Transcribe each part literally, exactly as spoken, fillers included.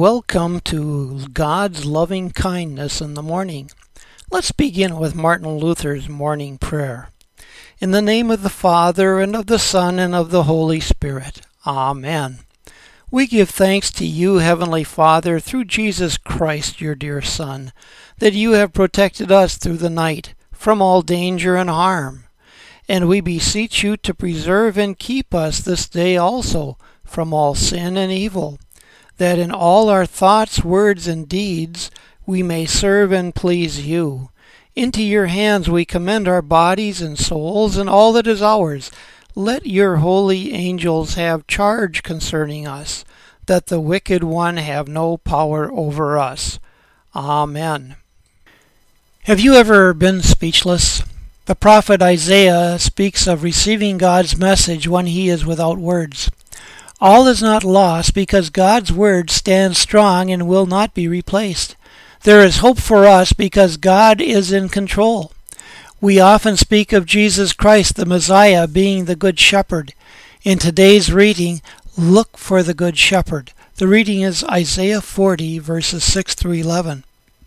Welcome to God's Loving Kindness in the Morning. Let's begin with Martin Luther's morning prayer. In the name of the Father, and of the Son, and of the Holy Spirit. Amen. We give thanks to you, Heavenly Father, through Jesus Christ, your dear Son, that you have protected us through the night from all danger and harm. And we beseech you to preserve and keep us this day also from all sin and evil, that in all our thoughts, words, and deeds we may serve and please you. Into your hands we commend our bodies and souls and all that is ours. Let your holy angels have charge concerning us, that the wicked one have no power over us. Amen. Have you ever been speechless? The prophet Isaiah speaks of receiving God's message when he is without words. All is not lost because God's word stands strong and will not be replaced. There is hope for us because God is in control. We often speak of Jesus Christ, the Messiah, being the Good Shepherd. In today's reading, look for the Good Shepherd. The reading is Isaiah forty, verses six through eleven.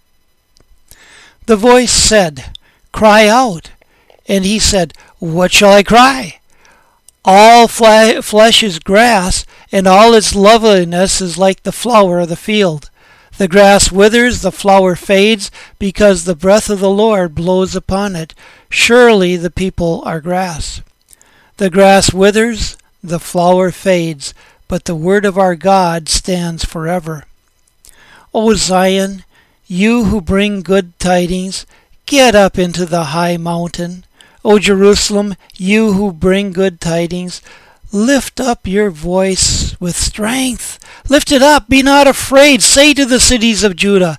The voice said, "Cry out." And he said, "What shall I cry? All fle- flesh is grass, and all its loveliness is like the flower of the field. The grass withers, the flower fades, because the breath of the Lord blows upon it. Surely the people are grass. The grass withers, the flower fades, but the word of our God stands forever. O Zion, you who bring good tidings, get up into the high mountain. O Jerusalem, you who bring good tidings, lift up your voice with strength. Lift it up, be not afraid. Say to the cities of Judah,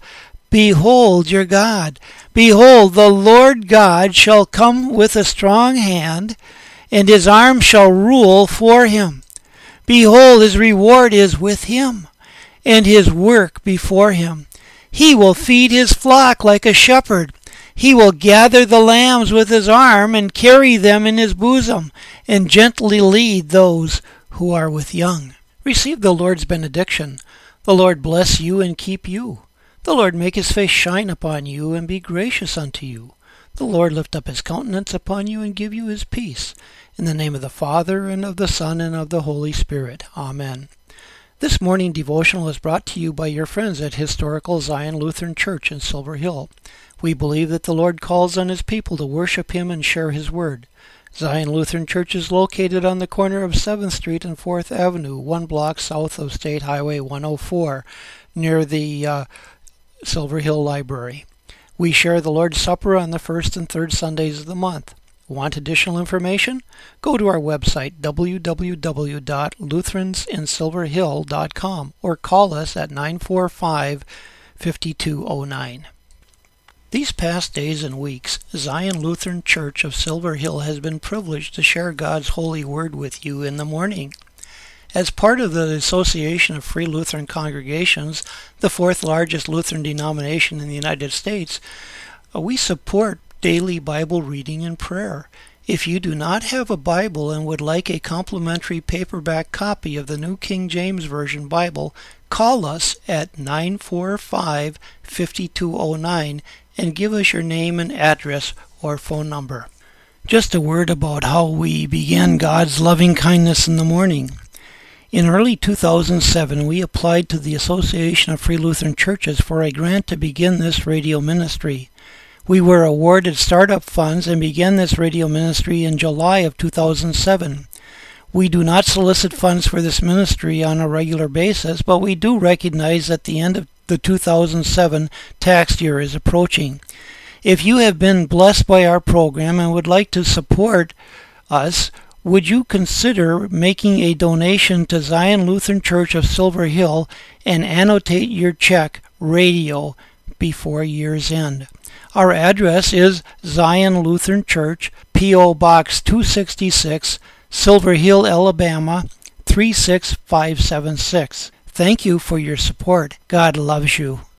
Behold your God. Behold, the Lord God shall come with a strong hand, and his arm shall rule for him. Behold, his reward is with him, and his work before him. He will feed his flock like a shepherd. He will gather the lambs with his arm and carry them in his bosom, and gently lead those who are with young. Receive the Lord's benediction. The Lord bless you and keep you. The Lord make his face shine upon you and be gracious unto you. The Lord lift up his countenance upon you and give you his peace. In the name of the Father, and of the Son, and of the Holy Spirit. Amen. This morning devotional is brought to you by your friends at Historical Zion Lutheran Church in Silver Hill. We believe that the Lord calls on his people to worship him and share his word. Zion Lutheran Church is located on the corner of seventh Street and fourth Avenue, one block south of State Highway one oh four, near the uh, Silver Hill Library. We share the Lord's Supper on the first and third Sundays of the month. Want additional information? Go to our website, w w w dot lutherans in silver hill dot com, or call us at nine four five, five two zero nine. These past days and weeks, Zion Lutheran Church of Silver Hill has been privileged to share God's holy word with you in the morning. As part of the Association of Free Lutheran Congregations, the fourth largest Lutheran denomination in the United States, we support daily Bible reading and prayer. If you do not have a Bible and would like a complimentary paperback copy of the New King James Version Bible, call us at nine four five, five two zero nine and give us your name and address or phone number. Just a word about how we began God's loving kindness in the morning. In early two thousand seven, we applied to the Association of Free Lutheran Churches for a grant to begin this radio ministry. We were awarded startup funds and began this radio ministry in July of two thousand seven. We do not solicit funds for this ministry on a regular basis, but we do recognize that the end of the two thousand seven tax year is approaching. If you have been blessed by our program and would like to support us, would you consider making a donation to Zion Lutheran Church of Silver Hill and annotate your check radio before year's end? Our address is Zion Lutheran Church, P O Box two sixty-six, Silver Hill, Alabama three six five seven six. Thank you for your support. God loves you.